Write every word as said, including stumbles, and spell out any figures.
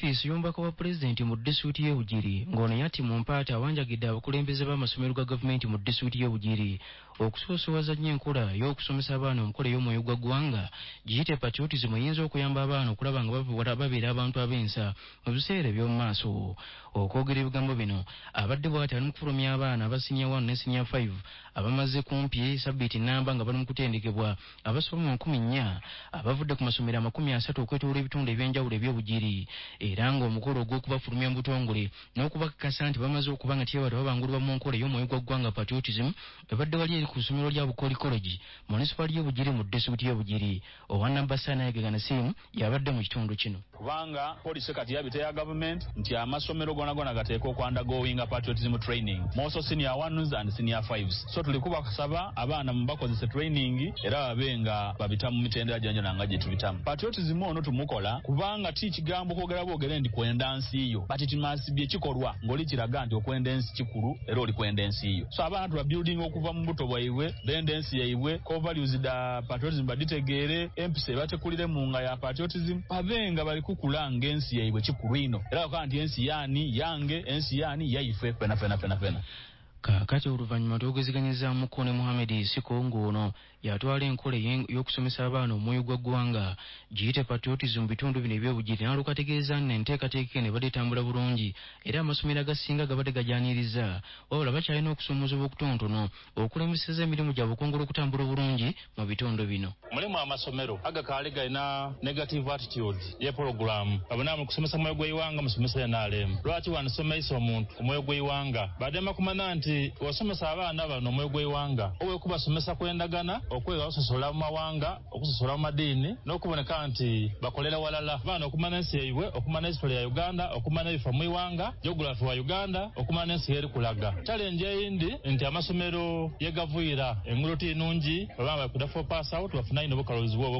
Boniface Yombaka wa President mu district ye Bugiri ngono yati mu mpata awanjagidde abakulembeze b'amasomero ga government mu district ye Bugiri okusoosowaza nnyo enkola y'okusomesa abaana omukola y'omwoyo gwa ggwanga giyite patriotism eyinza okuyamba abaana okulaba nga babeera abantu ab'ensa mu biseera by'omu maaso. Okwogera ebigambo bino abadde bw'ati ali mu kufulumya abaana aba senior one ne senior five abamaze kumpi sabbiiti nnamba nga bali mu kutendekebwa abasoba mu nkumi nnya abavudde ku masomero amakumi asatu okwetooloola ebitundu eby'enjawulo eby'Obugiri era ng'omukolo ogw'okubafulumya mu butongole n'okubakakasa nti bamaze okuba nga tebaba babangulwa mu nkola y'omwoyo gwa ggwanga patriotism ebadde wali eri ku ssomero lya Bukoli College municipal y'e Bugiri mu district y'e Bugiri. Owannambasana Yagagana Sim yabadde mu kitundu kino. Kubanga police kati yabite ya government nti amasomero gona gona gateeka okwandagoing patriotism training moso senior ones and senior fives. So tulikuba kusaba abaana mubakozese training era babenga babita mu mitendera janja nanga gye tubitamu. Patriotism ono tumukola kubanga ti kigambo kwogera boogere ndi kwenda nsi yo but it must be kikolwa ngoli kiraga nti okwenda ensi kikulu era oli kwenda ensi yo. So abaana tuba building okuva mu buto bwaiwe benda ensi yaibwe ko values da patriotism baditegeere empise batekulire mu nga ya patriotism babenga bali kukulanga ensi yaibwe kikulu ino era kandi ensi yani yange ensi yani yaife pena pena pena pena. Kakati oluvannyuma twogezeganyeza Mukone Muhammad Siko ng'ono yatwala enkola y'okusomesa abaana omwoyo gwa ggwanga giyite patriotism mu bitundu bino eby'Obugiri n'alukategeeza nti enteekateeka eno ebadde etambula bulungi era amasomero agasinga gabadde gajaaniriza wabula bakyalina okusoomoozebwa okutonotono okulemeseza emirimu gyabwe okwongera okutambula obulungi mu bitundu bino. Mulimu amasomero agakaali galina negative attitude ye program abona mu kusomesa omwoyo gw'eiwanga musomesa ya N R M lwaki wanisomesa omuntu omwoyo gw'eiwanga badema kumanya nti wasomesa abaana bano omwoyo gw'eiwanga owe kubasomesa kwendagana okwega ososola mu mawanga okusosola mu madiini n'okuboneka nti bakolera walala baana okumanya ensi yaibwe okumanya history ya Uganda okumanya ebifa mu iwanga geography wa Uganda okumanya ensi eri kulaga. Challenge eyindi nti amasomero yegavuira enguloti nungi babamba kuda for pass out bafuna ino bukalozi bwo